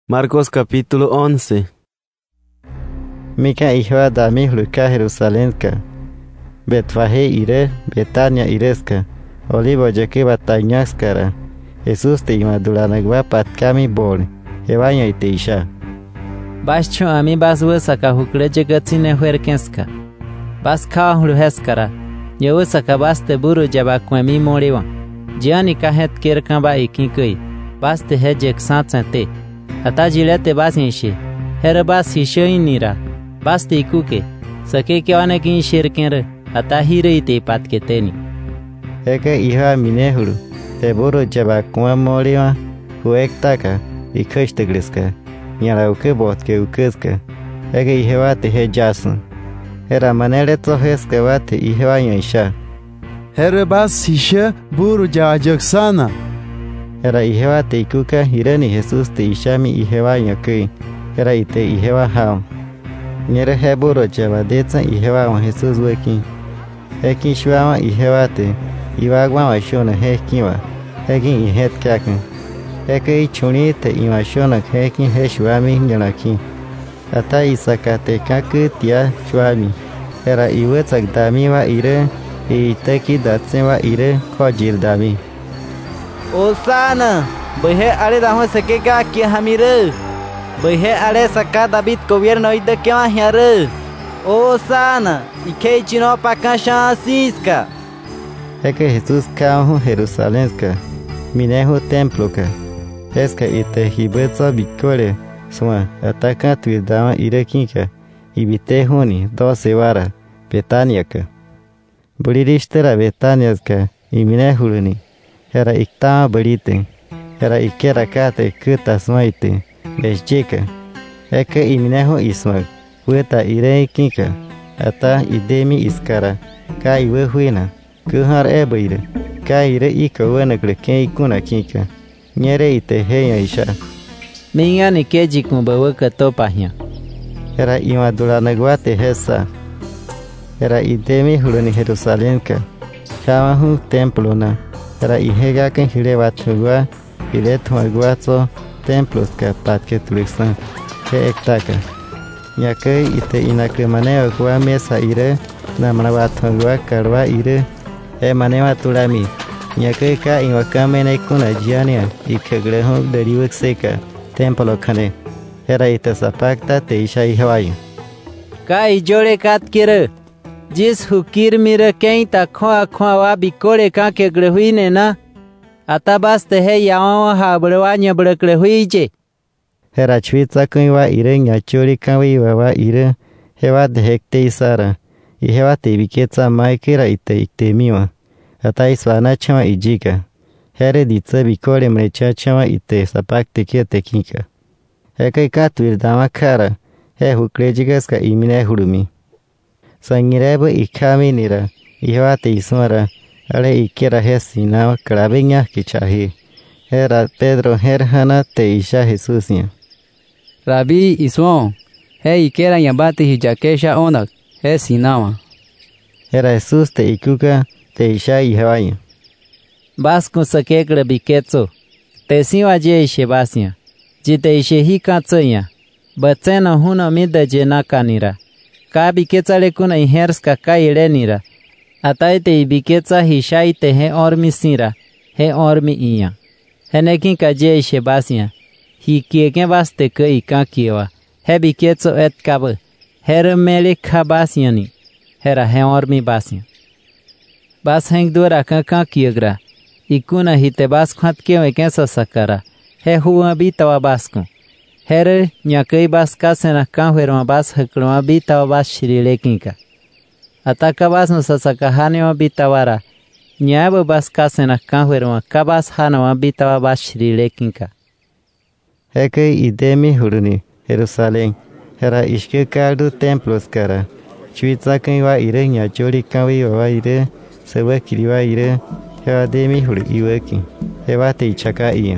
Marcos capítulo 11. Mika ihwa dami hluka Jerusalenka. Betfaje ire, Betania ireska. Olivo jeke batañaskara. Jesus te imadulanagwa patkami bol. Evaña iteisha. Bascho ami baswe saka hukle jegatine huerkenska. Bas ka hluheskara. Yewu saka baste buru jaba kwemi moriwa. Jiani kahet kirkamba ikinkui. Baste hejek satsante. Ata jilete basinshi. Her bas hishoinira. Baste ikuke. Sake kewane kin shirkenre. Ata hire ite patketeni. Eke ihwa minehulu. Te buru jaba kwa moriwa. Huektaka. Ikashtegleska. Nyala uke botke ukeska. Eke ihwa te hejasun. Era manele toheska wate ihwa nyaisha. Her bas hishe buru jajaksana. Era ihwa te ikuka hireni Jesus te ishami ihwa nyakui. Era ite ihwa hao. Nyere heburo jaba detsa ihwa wa Jesus weki. Eki shwawa ihwa te. Iwagwa wa shona hekiwa. Eki ihet kakin. Eki chuni te iwa shona hekin he shwami nyanaki. Ata isakate kaku tia shwami. Era iwetsak dami wa ire. Iteki datse wa ire kojil dami. Osana, behe ale daho sekega kia hamire. Behe ale saka David gobierno ide kia mahiare. Osana, ike chino pakasha siska. Eke Jesus kahu Jerusalenska. Minehu temploka. Eska ite hibetsa bikore. Suma ataka tuidama ire kinka. Ibite huni 12 vara. Betaniaka. Bulirishtera Betaniaska. Iminehuluni. Era iktama baliten. Era ikera kate kuta smaite. Beshjeka. Eke imineho ismak. Weta ire kinka. Ata idemi iskara. Ka iwe huina. Kuhar ebeire. Ka ire ika wenakle ken ikuna kinka. Nyere ite heya isha. Minga ni keji kumbawe katopahya. Era imadulanagwate hesa. Era idemi huluni Jerusalenka. Kamahu templona. Era ihega kan hile watugwa. Hile tuagwazo temploska patke tuliksan. Ke ektaka. Nyake ite inakle maneo kwa mesa ire. Na manawatugwa karwa ire. Manewa tulami. Nyake ka inwakamene kuna jiania. Ikagleho deriwek seka. Templo kane. Era ite sapakta te isha ihwayo. Ka ijole kat kire. Jis hukir mire kei ta khoa wa bikore ka ke grehuine na. Atabas te he yawa habrewa nyabre grehuije. Era chwitza kuiwa ire nyachuri kawiwa wa ire. Hewa de hekte isara. Ihewa te biketsa maikira ite iktemiwa. Ata iswana chama ijika. Here ditsa bikore mrecha chama ite sapakte kia tekinka. Eka ikatuir dama kara. He huklejigas ka imine hurumi. Sangirebo ikami nira. Ihewa te ismara. Ale ikera he sinawa karabeña kichahi. Era Pedro herhana te isha Jesusia. Rabi iswon. He ikera yambate hijakesha onak. He sinawa. Era Jesus te ikuka te isha ihewaya. Baskun sakekre biketso. Te siwa je ishe basya. Jite ishe hika tsoya. Batsena huna mida je nakanira. Ka biketsa lekuna iherska ka ilenira. Ataite ibiketsa hishaite he ormi sira. He ormi iya. Henekin ka je ishe basya. Hi kieken baste ka ika kiewa. He biketso et kabe. Her mele ka basyani. Hera he ormi basya. Bas heng dura ka kiegra. Ikuna hite bas khat kiewe kensa sakara. He huwa bitawa baskun. Here nyakei bas kasena kanhuerma bas hakluma bitawa bas shirilekinka. Ataka bas nusasakahanima bitawara. Nyabo bas kasena kanhuerma kabas hanama bitawa bas shirilekinka. Heke idemi huruni Jerusalén. Hera ishke kaldu templos kara. Chwitza kanwa ire nyachori kanwi wa ire. Sewe kiriwa ire. Hewa demi huru iweki. Hewa te ichaka iya.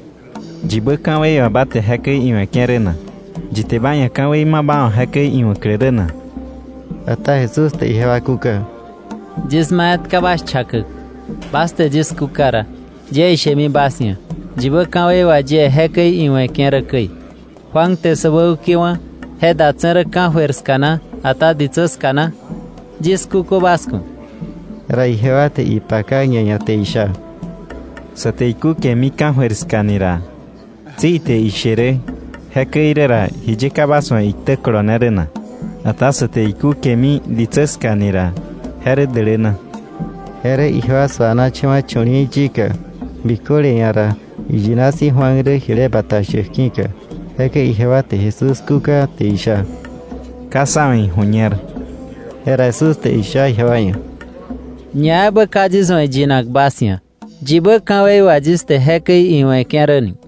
Jibe kanwe ya bate heke iwe kerena. Jite banya kanwe mabao heke iwe kerena. Ata Jesus te ihewa kuka. Jis mayat kabash chakuk. Baste jis kukara. Je ishe mi basya. Jibe kanwe wa je heke iwe kere kai. Juan te sabu kiwa he da tsara ka huerskana ata ditsaskana jisku basku. Raihewate y pacaña yateisha. Sateiku que mi ka huerskanira. Zite ishere. Hekeirera hijeka baswa ikte kronerena. Ata sateiku que mi ditsaskanira. Here delena. Here ihwa sana chima chuni jika. Bikore yara. Ijinasi Juan hile batashkinka. Heke ihewate Jesús kuka teisha. Kasawen hunyer. Era Jesús teisha ihwaña. Nyaba kajis wa jinak basya. Jiba kawe wajis te heke iwe kerani.